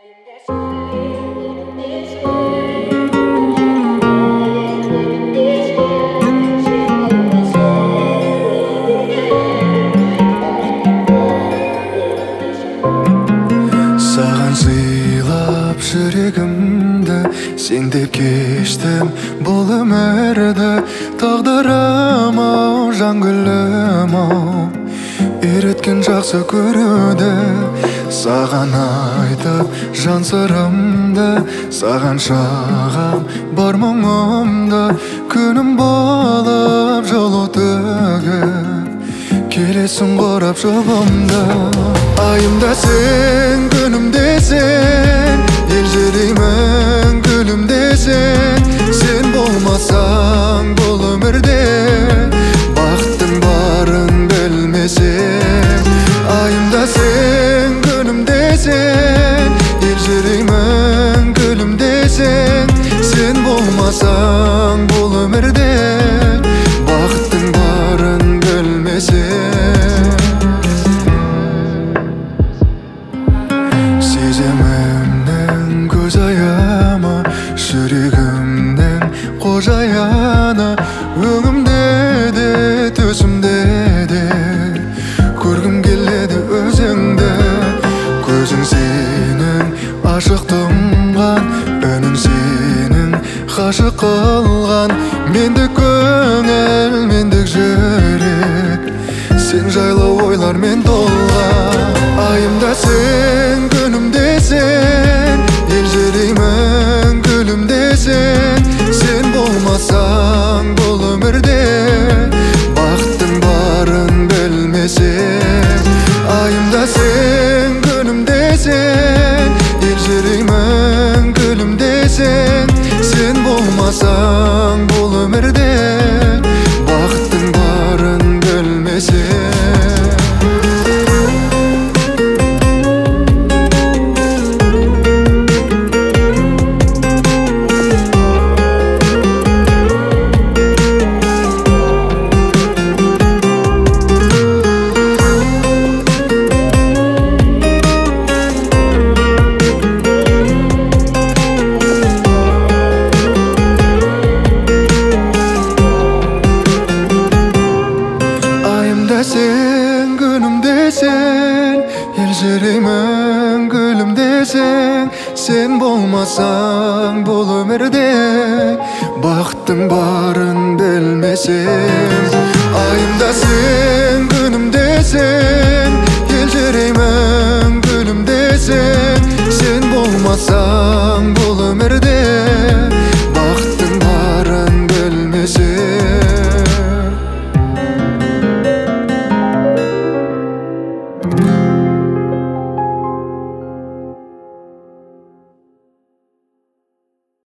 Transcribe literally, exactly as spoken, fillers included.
Саған сыйлап жүрегімді, сен деп кештім бұл өмірді. Тағдырым-ау, жан гүлім-ау, үйреткен жақсы көруді. Саған айтып жан сырымды, саған шағам бар мұңымды. Күнім болып жолы төгіп, келесің қорап жұбымды. Айымда сен, күнімде сен, елжіреймін гүлімде сен. Сен болмасаң бұл өмірде бақыттың барын білмесең. Айымда сен, күнімде сен, елжіреймін гүлімде сен. Сен болмасаң бұл өмірде бақыттың барын білмесең. Сезімімнің көз аяма, жүрегімнің қожайыны. Өңімде де, төсімде де көргім келеді өзіңді. Көзің сенің ашық тұнған, үнің сенің ғашық қылған. Мендік көңіл, мендік жүрек, сен жайлы ойлармен толған. Айымда сен, күнімде сен, елжіреймін гүлімде сен. Сен болмасаң бұл өмірде бақыттың барын білмесең. Айымда сен, күнімде сен, елжіреймін гүлімде сен. Сен болмасаң бұл өмірде бақыттың барын білмесең. Сен, күнімде сен, елжіреймін гүлімде сен. Сен болмасаң бұл өмірде бақыттың барын білмесең. Айымда сен, күнімде сен, елжіреймін гүлімде сен. Сен болмасаң бұл өмірде